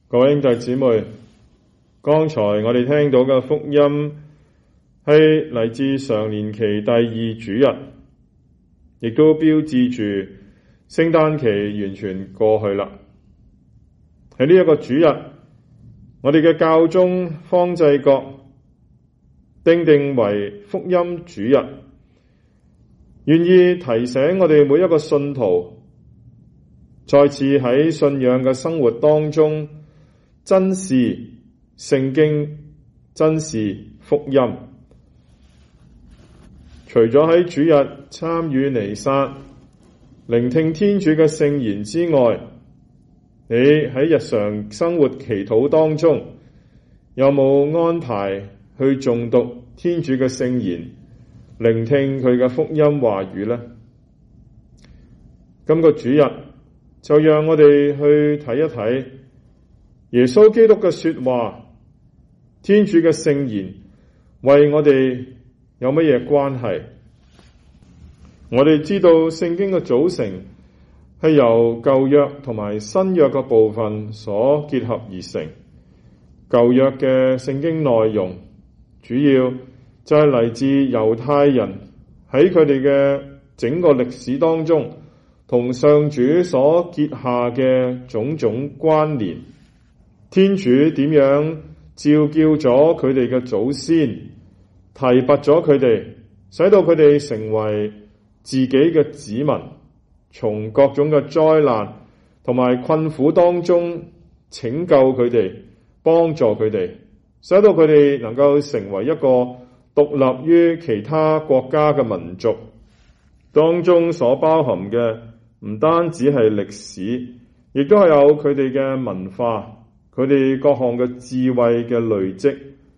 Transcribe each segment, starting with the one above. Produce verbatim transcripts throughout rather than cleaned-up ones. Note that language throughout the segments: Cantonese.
各位兄弟姊妹，剛才我哋聽到嘅福音係嚟自常年期第二主日，亦都標誌住聖誕期完全過去啦。喺呢一個主日，我哋嘅教宗方濟各定定為福音主日，願意提醒我哋每一個信徒，再次喺信仰嘅生活當中珍視聖經，珍視福音。除咗喺主日參與彌撒、聆聽天主嘅聖言之外，你喺日常生活祈禱當中，有冇安排去誦讀天主嘅聖言，聆聽佢嘅福音話語呢？今個主日就讓我哋去睇一睇耶穌基督嘅說話，天主嘅聖言為我哋有乜嘢關係？我哋知道聖經嘅組成係由舊約同埋新約嘅部分所結合而成。舊約嘅聖經內容主要就係嚟自猶太人喺佢哋嘅整個歷史當中同上主所結下嘅種種關聯。天主點樣召叫咗佢哋嘅祖先，提拔咗佢哋，使到佢哋成為自己嘅子民，從各種嘅災難同埋困苦當中拯救佢哋，幫助佢哋，使到佢哋能夠成為一個獨立於其他國家嘅民族。當中所包含嘅唔單止係歷史，亦都係有佢哋嘅文化，佢哋各項嘅智慧嘅累積，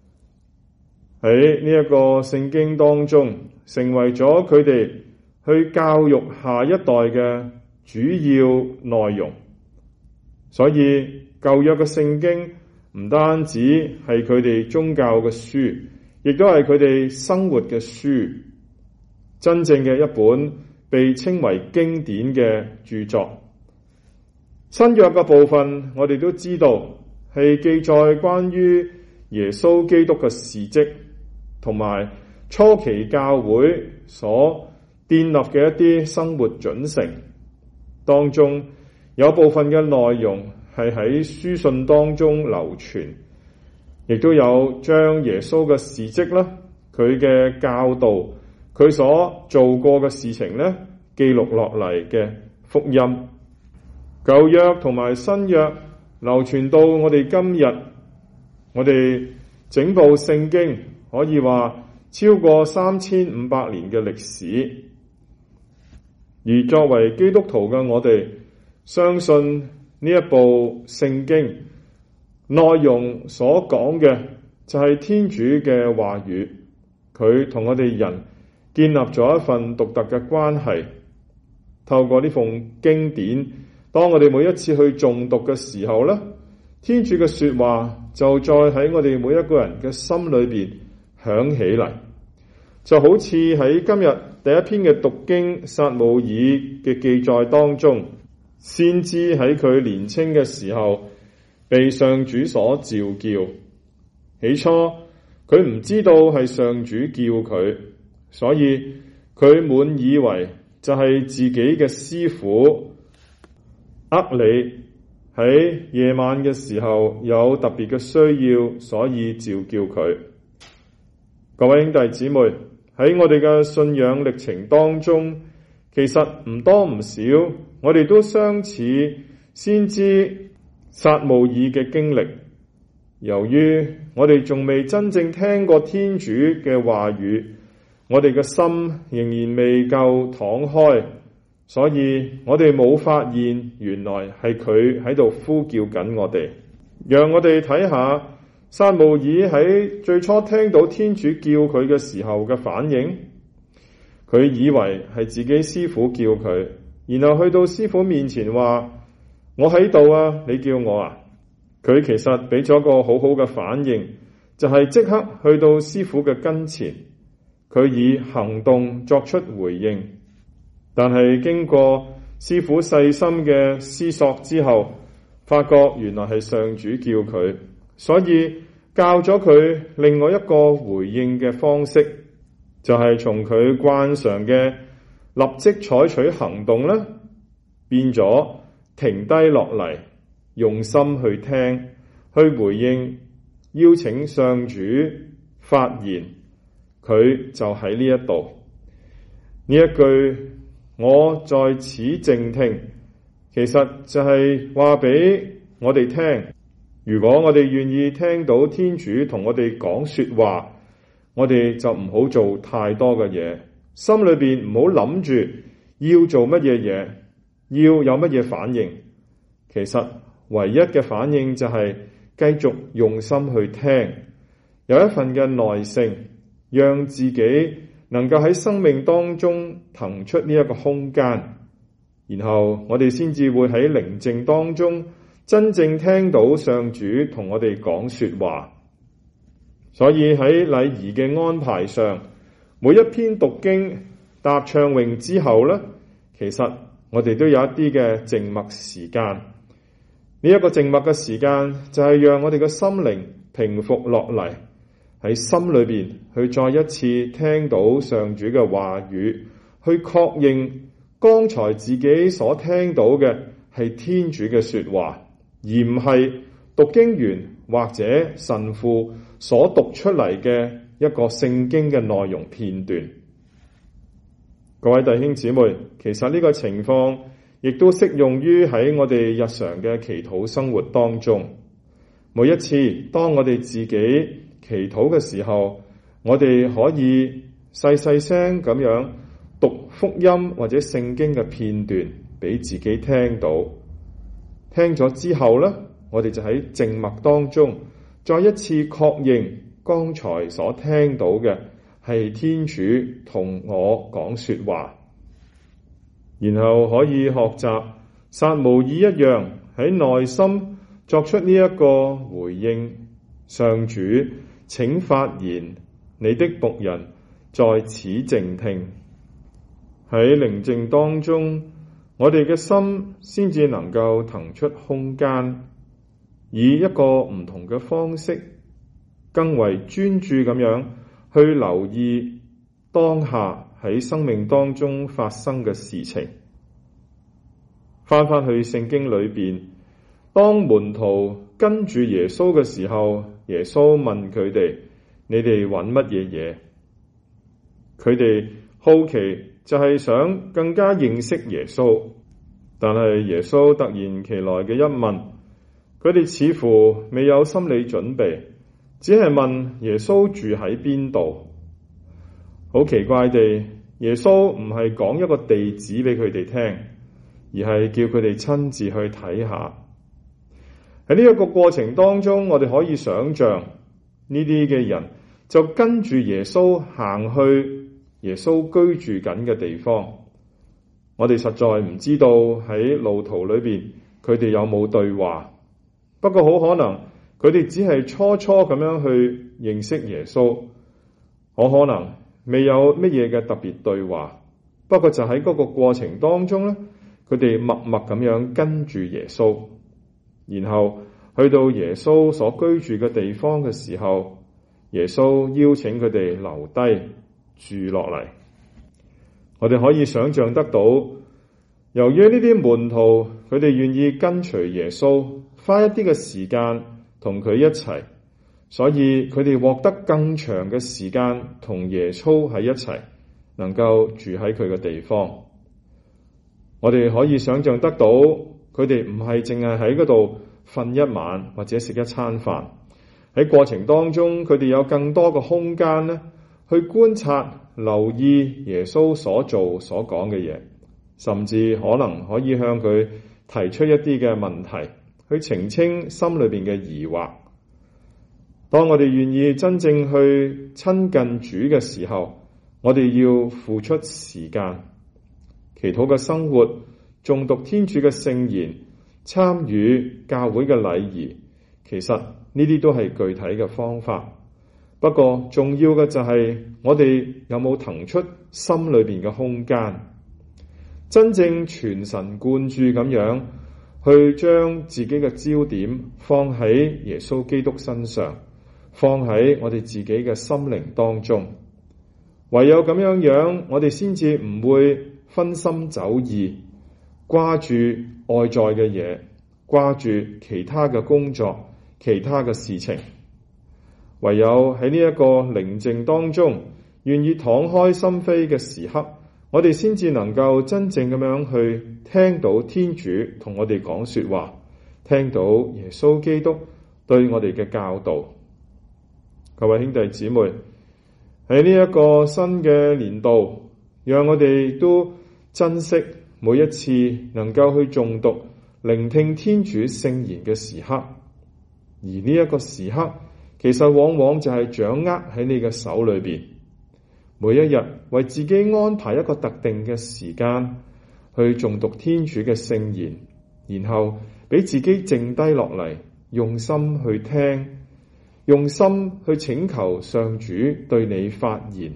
喺呢一個聖經當中成為咗佢哋去教育下一代嘅主要內容。所以舊約嘅聖經唔單止係佢哋宗教嘅書，亦都係佢哋生活嘅書，真正嘅一本被稱為經典嘅著作。新約嘅部分我哋都知道係記載關於耶穌基督嘅事蹟，同埋初期教會所建立嘅一啲生活準繩。當中有部分嘅內容係喺書信當中流傳，亦都有將耶穌嘅事蹟啦、佢嘅教導、佢所做過嘅事情咧記錄落嚟嘅福音。舊約同埋新約流傳到我哋今日，我哋整部聖經可以話超過三千五百年嘅歷史。而作為基督徒嘅我哋，相信呢一部聖經內容所講嘅就係天主嘅話語，佢同我哋人建立咗一份獨特嘅關係。透過呢份經典，當我哋每一次去誦讀嘅時候咧，天主嘅說話就再喺我哋每一個人嘅心裏邊響起嚟，就好似喺今日第一篇嘅讀經撒慕爾嘅記載當中，先知喺佢年青嘅時候被上主所召叫，起初佢唔知道係上主叫佢，所以佢滿以為就係自己嘅師傅厄里喺夜晚嘅時候有特別嘅需要，所以召叫佢。各位兄弟姊妹，喺我哋嘅信仰歷程當中，其實唔多唔少，我哋都相似先知撒慕爾嘅經歷。由於我哋仲未真正聽過天主嘅話語，我哋嘅心仍然未夠敞開，所以我哋冇發現原來係佢喺度呼叫緊我哋。讓我哋睇下撒慕爾喺最初聽到天主叫佢嘅時候嘅反應。佢以為係自己師傅叫佢，然後去到師傅面前話：我喺度啊，你叫我啊。佢其實俾咗個好好嘅反應，就係即刻去到師傅嘅跟前，佢以行動作出回應。但係經過師傅細心嘅思索之後， 發覺原來係上主叫佢，所以教咗佢另外一個回應嘅方式，就係從佢慣常嘅立即採取行動啦，變咗停低落嚟，用心去聽，去回應，邀請上主發言。佢就喺呢一度，呢一句我在此靜聽，其實就係話俾我哋聽，如果我哋願意聽到天主同我哋講說話，我哋就唔好做太多嘅嘢，心裏邊唔好諗住要做乜嘢嘢，要有乜嘢反應。其實唯一嘅反應就係繼續用心去聽，有一份嘅耐性，讓自己能夠喺生命當中騰出呢一個空間，然後我哋先至會喺寧靜當中真正聽到上主同我哋講說話。所以喺禮儀嘅安排上，每一篇讀經答唱詠之後呢，其實我哋都有一啲嘅靜默時間。呢一個靜默嘅時間就係讓我哋嘅心靈平復落嚟，喺心裏邊去再一次聽到上主嘅話語，去確認剛才自己所聽到嘅係天主嘅說話，而唔係讀經員或者神父所讀出嚟嘅一個聖經嘅內容片段。各位弟兄姊妹，其實呢個情況亦都適用於喺我哋日常嘅祈禱生活當中。每一次當我哋自己祈禱嘅時候，我哋可以細細聲咁樣讀福音或者聖經嘅片段俾自己聽到。聽咗之後呢，我哋就喺靜默當中再一次確認剛才所聽到嘅係天主同我講說話，然後可以學習撒慕爾一樣喺內心作出呢一個回應。上主，請發言，你的僕人在此靜聽。喺寧靜當中，我哋嘅心先至能夠騰出空間，以一個唔同嘅方式，更為專注咁樣去留意當下喺生命當中發生嘅事情。翻返去聖經裏邊，當門徒跟住耶穌嘅時候，耶穌問佢哋：你哋揾乜嘢嘢？佢哋好奇就係想更加認識耶穌，但係耶穌突然其來嘅一問，佢哋似乎未有心理準備，只係問耶穌住喺邊度。好奇怪地，耶穌唔係講一個地址俾佢哋聽，而係叫佢哋親自去睇下。喺呢一個過程當中，我哋可以想象呢啲嘅人就跟住耶穌行去耶穌居住緊嘅地方。我哋實在唔知道喺路途裏邊佢哋有冇對話，不過好可能佢哋只係初初咁樣去認識耶穌，好可能未有乜嘢嘅特別對話，不過就喺嗰個過程當中咧，佢哋默默咁樣跟住耶穌，然後去到耶穌所居住嘅地方嘅時候，耶穌邀請佢哋留低住落嚟。我哋可以想象得到，由於呢啲門徒佢哋願意跟隨耶穌，花一啲嘅時間同佢一齊，所以佢哋獲得更長嘅時間同耶穌喺一齊，能夠住喺佢嘅地方。我哋可以想象得到，佢哋唔係淨係喺嗰度瞓一晚或者食一餐飯，喺過程當中佢哋有更多嘅空間咧，去觀察、留意耶穌所做所講嘅嘢，甚至可能可以向佢提出一啲嘅問題，去澄清心裏邊嘅疑惑。當我哋願意真正去親近主嘅時候，我哋要付出時間，祈禱嘅生活，誦讀天主嘅聖言，參與教會嘅禮儀，其實呢啲都係具體嘅方法。不過重要嘅就係我哋有冇騰出心裏邊嘅空間，真正全神貫注咁樣去將自己嘅焦點放喺耶穌基督身上，放喺我哋自己嘅心靈當中。唯有咁樣樣，我哋先至唔會分心走意，掛住外在嘅嘢，掛住其他嘅工作、其他嘅事情。唯有喺呢一個寧靜當中，願意敞開心扉嘅時刻，我哋先至能夠真正咁樣去聽到天主同我哋講說話，聽到耶穌基督對我哋嘅教導。各位兄弟姊妹，喺呢一個新嘅年度，讓我哋都珍惜每一次能夠去誦讀、聆聽天主聖言嘅時刻。而呢一個時刻，其實往往就係掌握喺你嘅手裏邊。每一日為自己安排一個特定嘅時間去誦讀天主嘅聖言，然後俾自己靜低落嚟，用心去聽，用心去請求上主對你發言。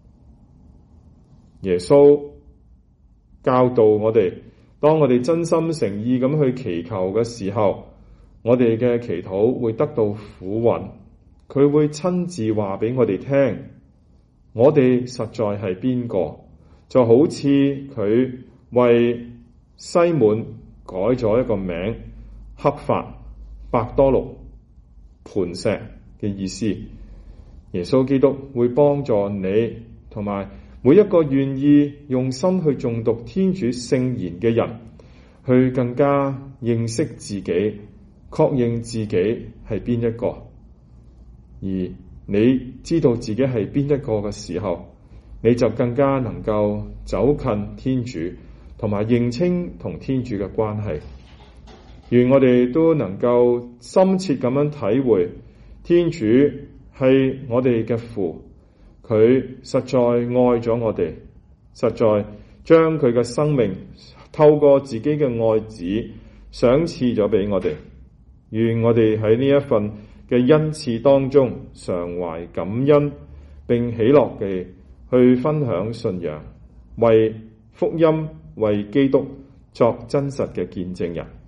耶穌教導我哋，當我哋真心誠意咁去祈求嘅時候，我哋嘅祈禱會得到俯允，佢會親自話俾我哋聽，我哋實在係邊個，就好似佢為西滿改咗一個名，刻法伯多祿磐石嘅意思。耶穌基督會幫助你同埋每一個願意用心去誦讀天主聖言嘅人，去更加認識自己，確認自己係邊一個。而你知道自己係邊一個嘅時候，你就更加能夠走近天主，同埋認清同天主嘅關係。願我哋都能夠深切咁樣體會，天主係我哋嘅父，佢實在愛咗我哋，實在將佢嘅生命透過自己嘅愛子賞賜咗俾我哋。願我哋喺呢一份嘅恩賜當中常懷感恩，並喜樂地去分享信仰，為福音、為基督作真實嘅見證人。